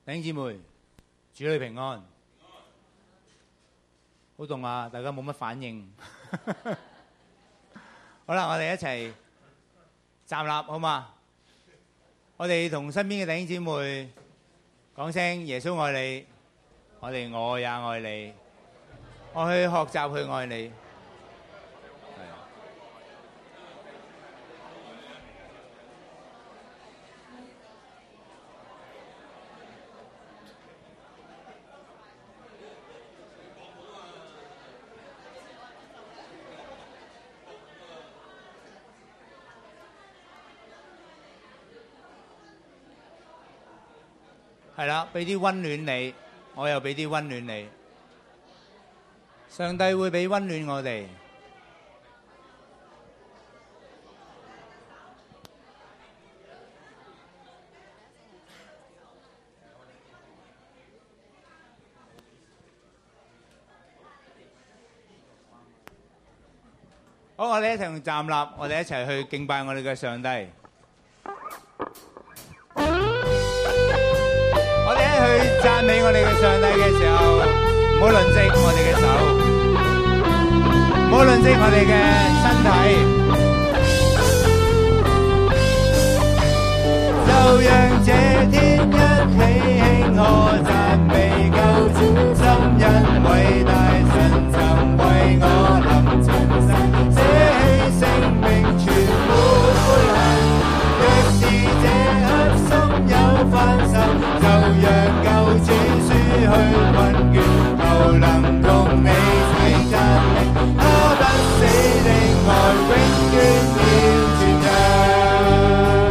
弟兄姊妹，主女平安。好凍啊！大家冇乜反應。好啦，我哋一齊站立好嘛？我哋同身邊嘅弟兄姊妹講聲耶穌愛你，我也愛你，我去學習去愛你。係啦，俾啲溫暖你，我又俾啲溫暖你。上帝會俾溫暖我哋。好，我哋一齊站立，我哋一齊去敬拜我哋嘅上帝。我哋一去讚美我哋嘅上帝嘅時候，唔好吝嗇我哋嘅手，唔好吝嗇我哋嘅身體，就讓這天一起慶賀讚美救主，深因偉大神曾為我臨塵世，捨棄性命全沒悔恨。若是這刻心有翻愁，就讓救主輸去困倦，求能共你齊讚美，他不死的愛永遠要傳揚。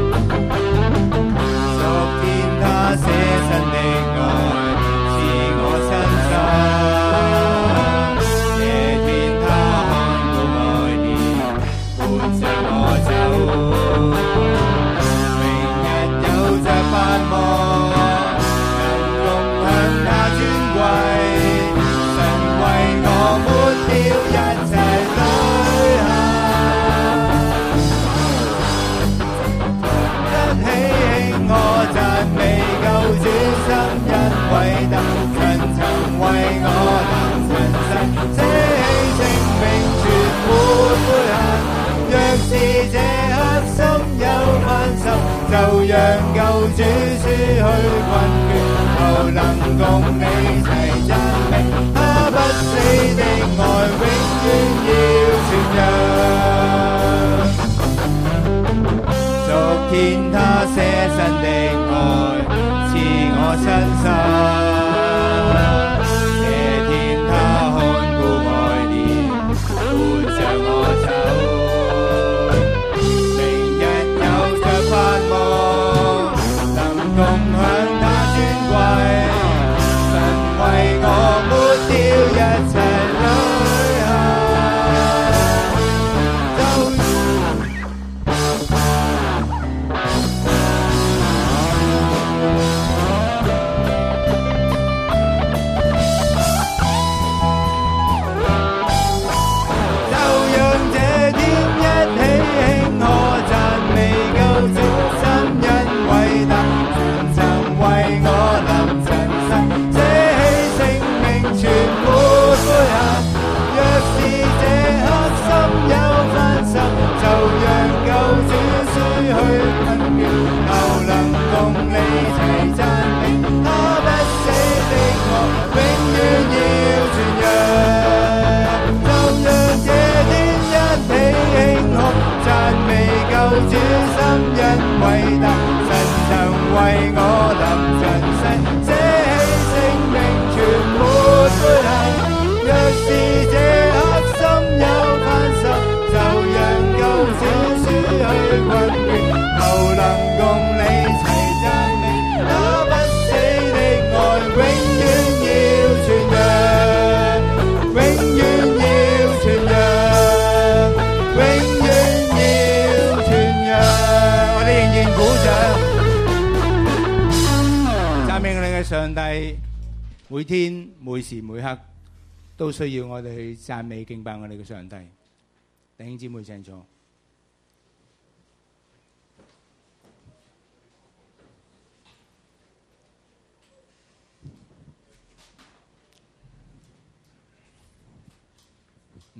昨天他捨身的愛是我親身，這天他看顧愛念，伴着我走，明日有着盼望。偉大神曾為我臨塵世，捨棄性命全沒悔恨。若是這刻心有翻愁，就讓救主輸去困倦，求能共你齊讚美，他不死的愛永遠要傳揚。昨天他捨身的愛是我親身，這天他看顧愛念，伴着我走，明日有着盼望，能共享他尊貴，神為我抹掉一切淚痕。偉大神曾為我臨塵世，捨棄性命全沒悔恨。若是這刻心有翻愁，就讓救主輸去困倦，求能共你齊讚美，他不死的愛永遠要傳揚，永遠要傳揚，永遠要傳揚。我哋仍然鼓掌，讚美我哋嘅上帝。每天每時每刻都需要我哋去讚美敬拜我哋嘅上帝。弟兄姊妹請坐。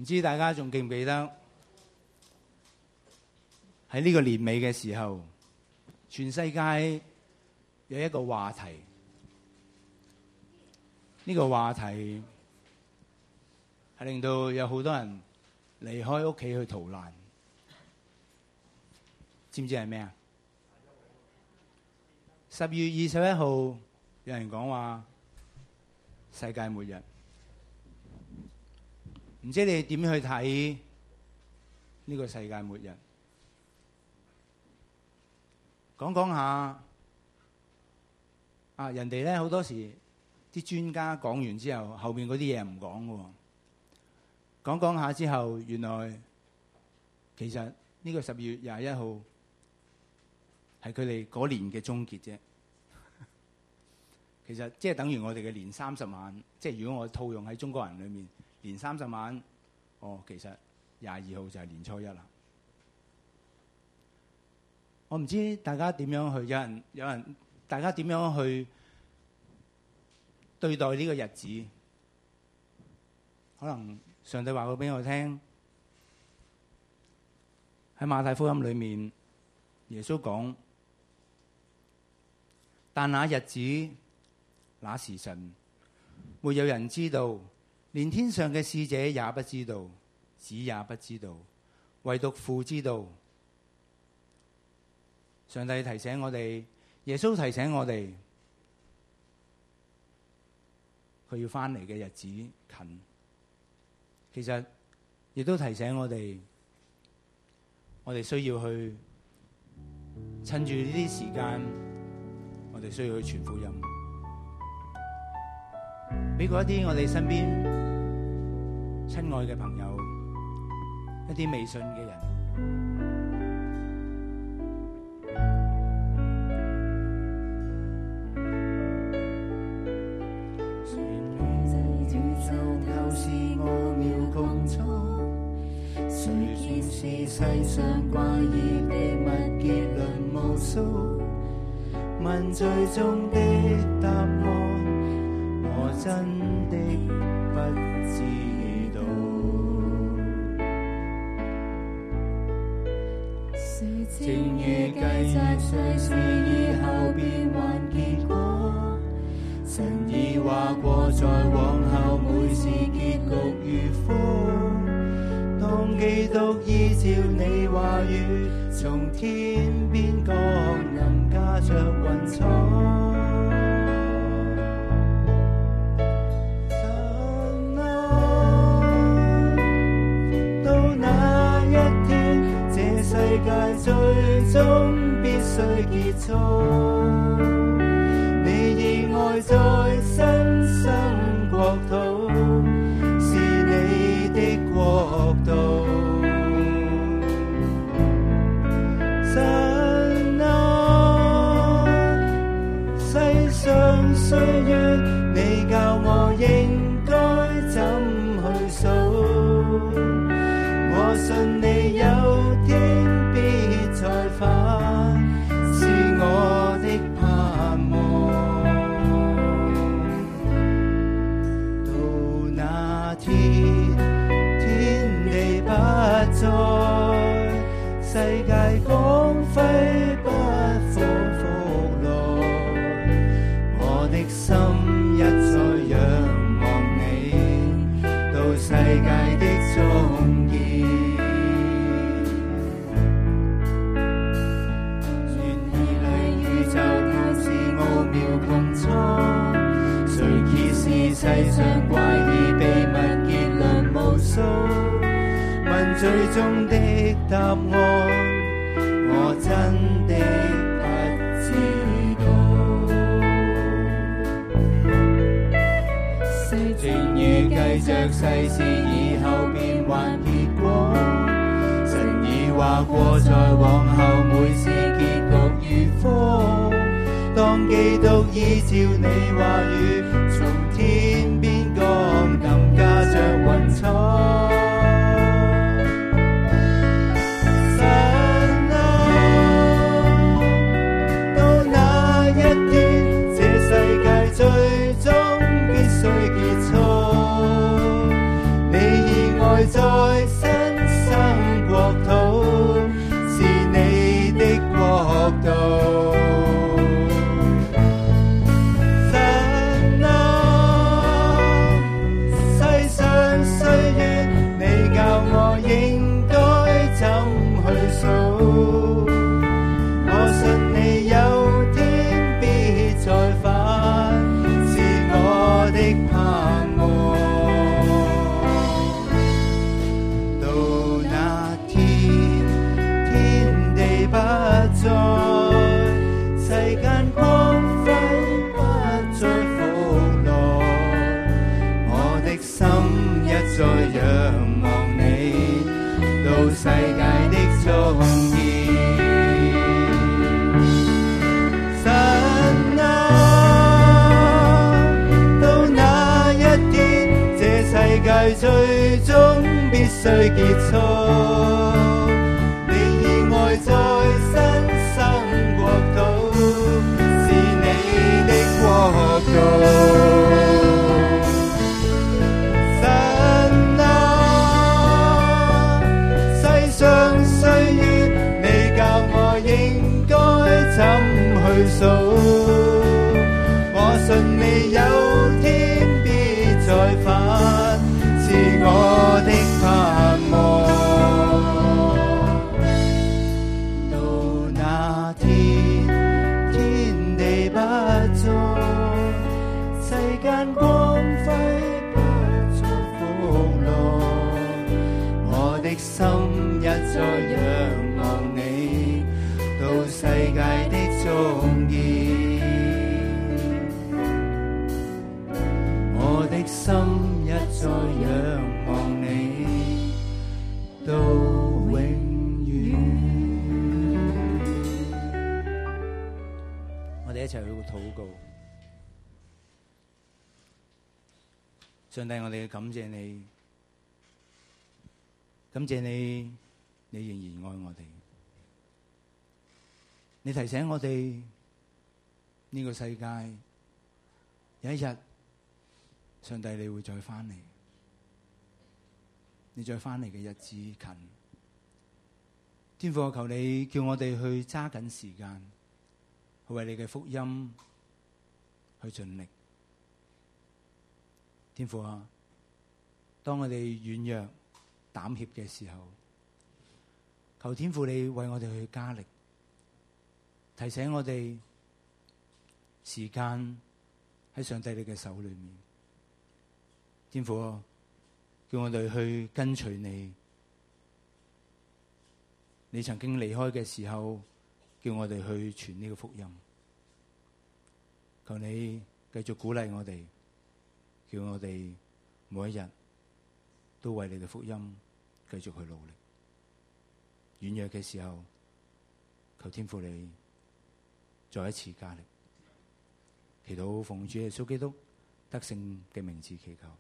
唔知大家仲記唔記得喺呢個年尾嘅時候，全世界有一個話題，呢個話題係令到有好多人離開屋企去逃難，知唔知係咩啊？10月21號，有人講話世界末日。唔知你點去睇呢個世界末日？講講下人哋咧好多時啲專家講完之後，後面嗰啲嘢唔講嘅。講講下之後，原來其實呢個10月21號係佢哋嗰年嘅終結啫。其實即係等於我哋嘅年30晚，即係如果我套用喺中國人裏面。年30晚，其實22號就係年初一啦。我唔知大家點樣去，有人，大家點樣去對待呢個日子？可能上帝話過俾我聽，喺馬太福音裏面，耶穌講：但那日子、那時辰，沒有人知道。連天上嘅使者也不知道，子也不知道，唯獨父知道。上帝提醒我哋，耶穌提醒我哋，佢要翻嚟嘅日子近。其實亦都提醒我哋需要去趁住呢啲時間，我哋需要去傳福音，俾過一啲我哋身邊親愛嘅朋友，一啲未信嘅人。宇宙透視奧妙穹蒼，誰見是世上怪異秘密結論無數，問最終的答案，我真的不知。正預計在世事以後變幻結果，神已話過在往後每事結局如風。當基督依照你話語從天邊降臨，駕着雲彩，神啊，到那一天，這世界最終必須結束，你以愛在新生國土，是你的國度。神啊，世上歲月，你教我應該怎去數，我信你有天必再返，是我的盼望。到那天，天地不再，世界光輝不復來，我的心一再仰望你，到世界的終結。願意裏宇宙透視奧妙穹蒼，誰揭示世上怪異秘密結論無數，問最終的答案，我真的不知道。正預計着世事以後變幻結果，神已話過在往後每事結局如風。當基督依照你話語從天邊降臨，駕着雲彩，最終必須結束，你以愛在必須結束。你以愛在新生國度，是你的國度。神啊，世上歲月，你教我應該怎去數。我信你有天必再返，是我的盼望。到那天，天地不再，世間光輝不再復落，我的心一再仰望你，到世界的終結。我的心一再仰望你，到永遠。我哋一齊去禱告。上帝，我哋感謝你，感謝你，你仍然愛我哋。你提醒我哋呢個世界有一日，上帝你會再翻嚟，你再翻嚟嘅日子近。天父，我求你叫我哋去揸緊時間，去為你嘅福音去盡力。天父啊，當我哋軟弱膽怯嘅時候，求天父你為我哋去加力，提醒我哋時間喺上帝你嘅手裏面。天父啊，叫我哋去跟隨你。你曾經離開嘅時候，叫我哋去傳呢個福音。求你繼續鼓勵我哋，叫我哋每一日都為你嘅福音繼續去努力。軟弱嘅時候，求天父你再一次加力。祈禱奉主耶穌基督得勝嘅名字祈求。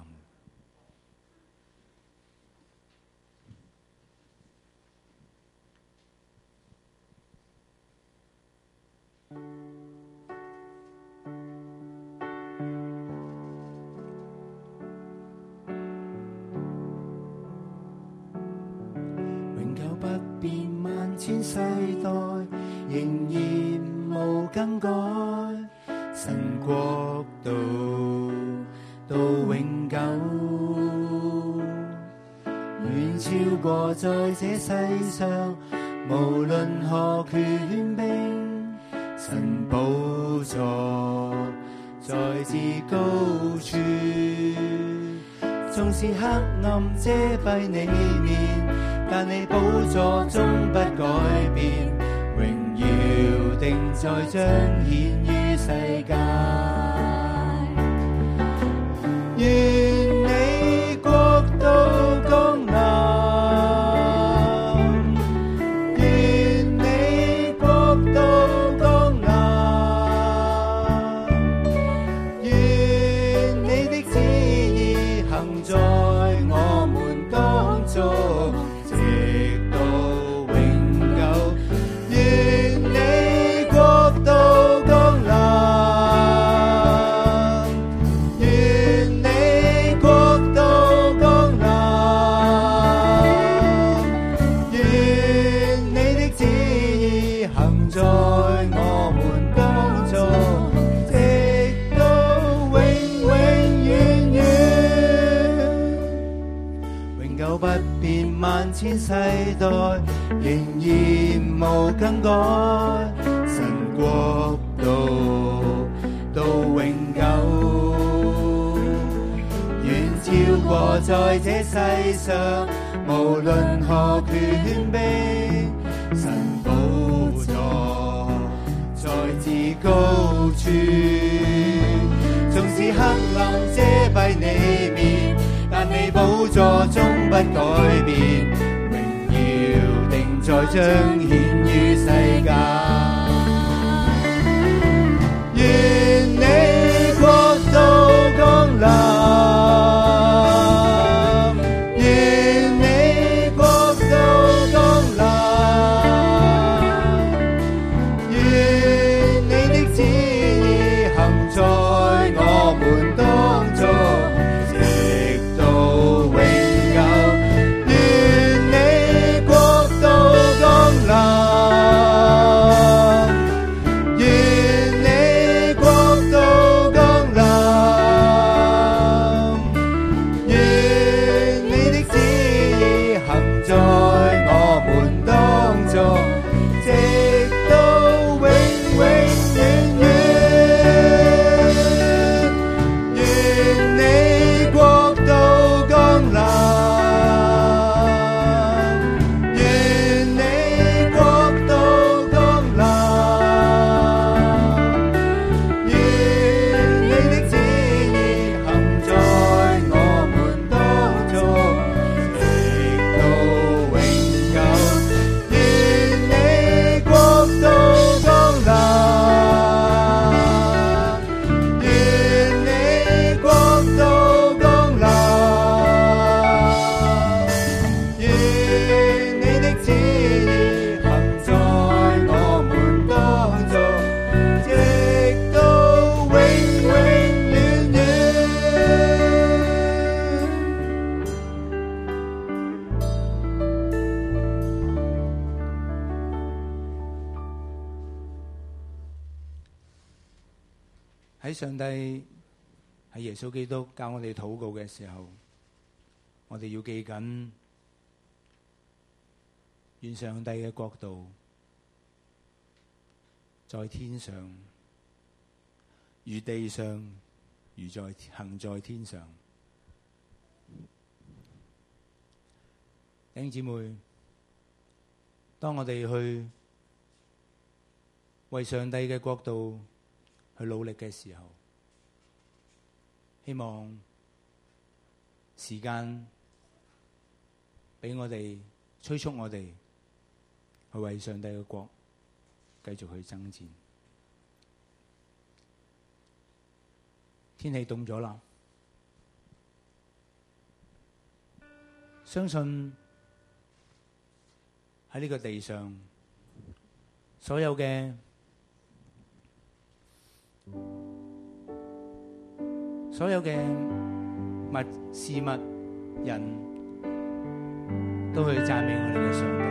永久不變，萬千世代仍然無更改。神國度到永久，遠超過在這世上無論何權柄。神寶座在至高處，縱使黑暗遮蔽你面，但你寶座終不改變，榮耀定在彰顯於世界。願你國度降臨，願你國度降臨，願你的旨意行在我們當中，直到永久。願你國度降臨，願你國度降臨，願你的旨意行在我們當中，直到永永遠遠。永久不變，萬千世代仍然無更改。神國度到永久，遠超過在這世上無論何權柄。神寶座在至高處，縱使黑暗遮蔽你面，但你寶座終不改變，榮耀定在彰顯於世界。願你國度降臨，願喺上帝喺耶穌基督教我哋禱告嘅時候，我哋要記緊，願上帝嘅國度在天上，如地上，如行在天上。弟兄姊妹，當我哋去為上帝嘅國度去努力嘅時候，希望時間俾我哋催促我哋去為上帝嘅國繼續去爭戰。天氣凍咗啦，相信喺呢個地上所有嘅物事物人都去讚美我哋嘅上帝。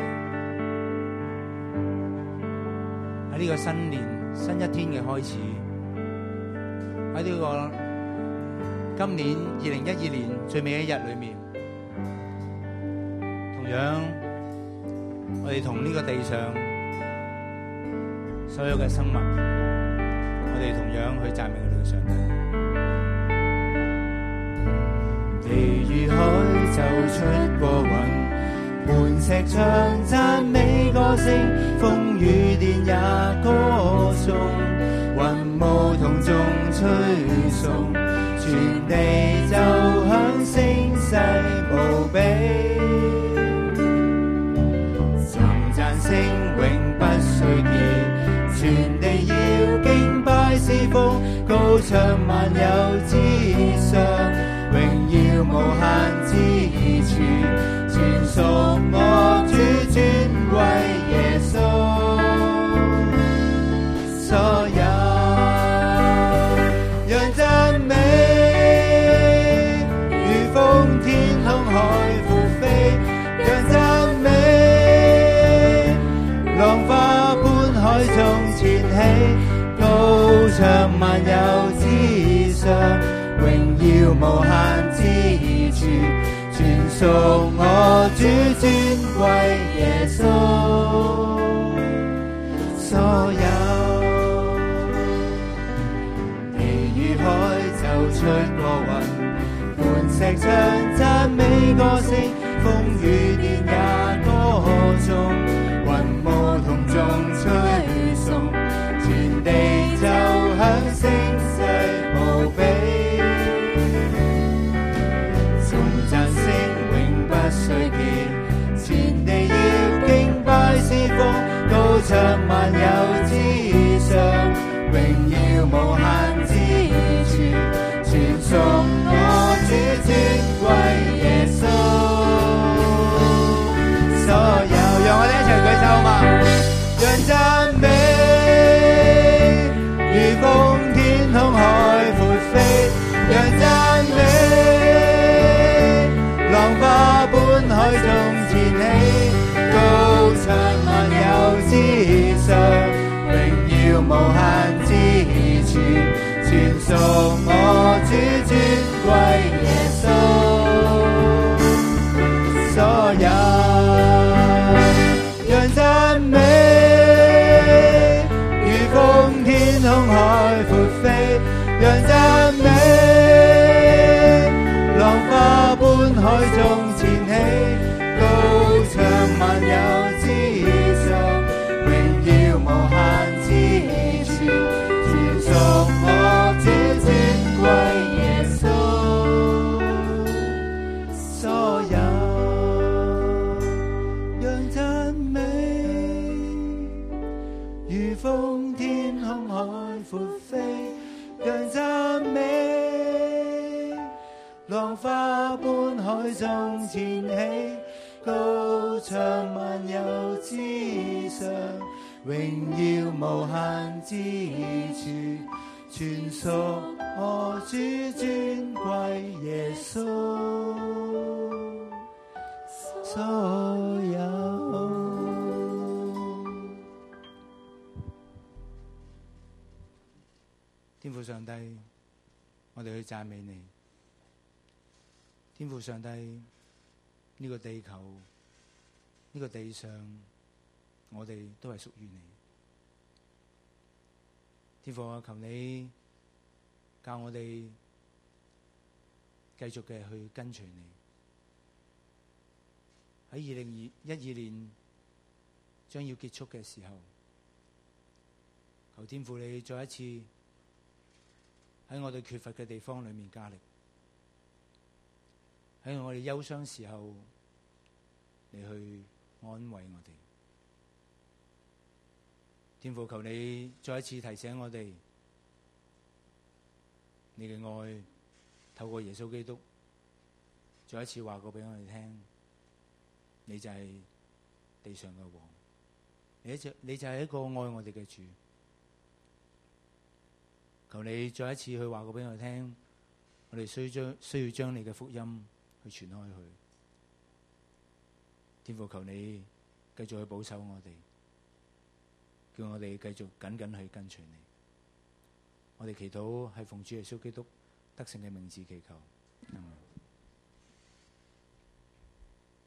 喺呢個新年新一天嘅開始，喺呢個今年2012年最尾一日裏面，同樣我哋同呢個地上所有嘅生物，我哋同樣去讚美我哋嘅上帝。地與海走出過雲，磐石唱讚美歌聲，風雨電也歌頌，雲霧同眾吹送，全地就響聲勢無比，頌讚聲永不衰竭，全地要敬拜侍奉，高唱萬有之上，榮耀無限之處，全屬我主尊貴耶穌。所有讓讚美如風天空海闊飛，讓讚美浪花般海中前起，高唱萬有之上，榮耀無限之處，全屬我主尊貴耶穌。所有地與海走出過雲，磐石唱讚美歌聲，風雨電也歌頌，雲霧同眾吹送，全地就響聲勢無比，頌讚聲永不衰竭，全地要敬拜侍奉，高唱萬有之上，榮耀無限之處，全屬我主尊貴耶穌。所有讓我哋一齊舉手嘛，讓讚美如風天空海闊飛，讓讚美浪花般海中前起，高唱萬有之上，榮耀無限之處，全屬我主尊貴耶穌。所有讓讚美如風天空海闊飛，讓讚美浪花般海中前起，高唱萬有之上，榮耀無限之處，全屬我主尊貴耶穌。所有讓讚美如風天空海闊飛，讓讚美浪花般海中前起，高唱萬有之上，榮耀無限之處，全屬我主尊貴耶穌。所有天父上帝，我哋去讚美你。天父上帝，呢個地球，呢個地上，我哋都係屬於你。天父啊，求你教我哋繼續嘅去跟隨你。喺2012年將要結束嘅時候，求天父你再一次喺我哋缺乏嘅地方裏面加力，喺我哋憂傷時候你去安慰我哋。天父，求你再一次提醒我哋，你嘅愛透過耶穌基督再一次話過俾我哋聽，你就係地上嘅王，你就係一個愛我哋嘅主。求你再一次去話過俾我哋聽，我哋需要將你嘅福音去傳開去。天父，求你繼續去保守我哋，叫我哋繼續緊緊去跟隨你。我哋祈禱係奉主耶穌基督得勝嘅名字祈求。